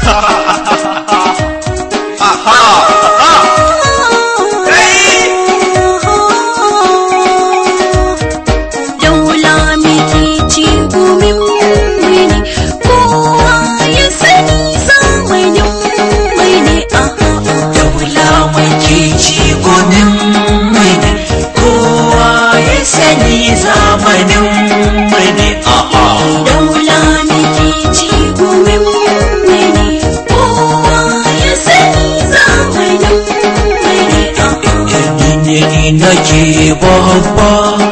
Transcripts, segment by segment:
nake babba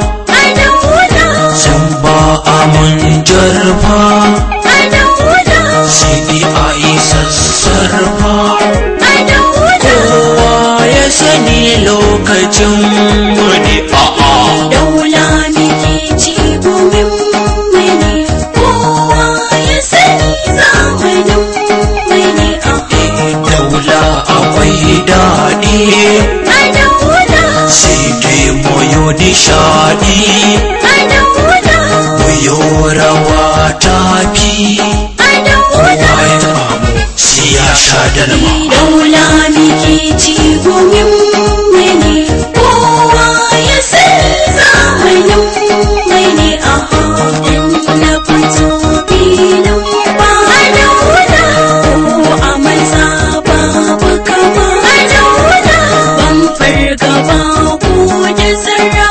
san ba a mun jarfa sai a yi sassarfa kowa ya sani lokacin wani daula muke ci gomin mene kowa ya sani zamanin mene daula akwai daɗi nishadi muyo rawa tafi kowa ya taɓa mu siya sha dalma daula muke ci gomin mene kowa ya sani zamanin mene na fito filin ba daula ko a maza babu kama daula ban fargaba ko da zarra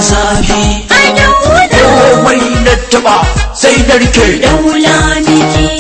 sai narke daula miki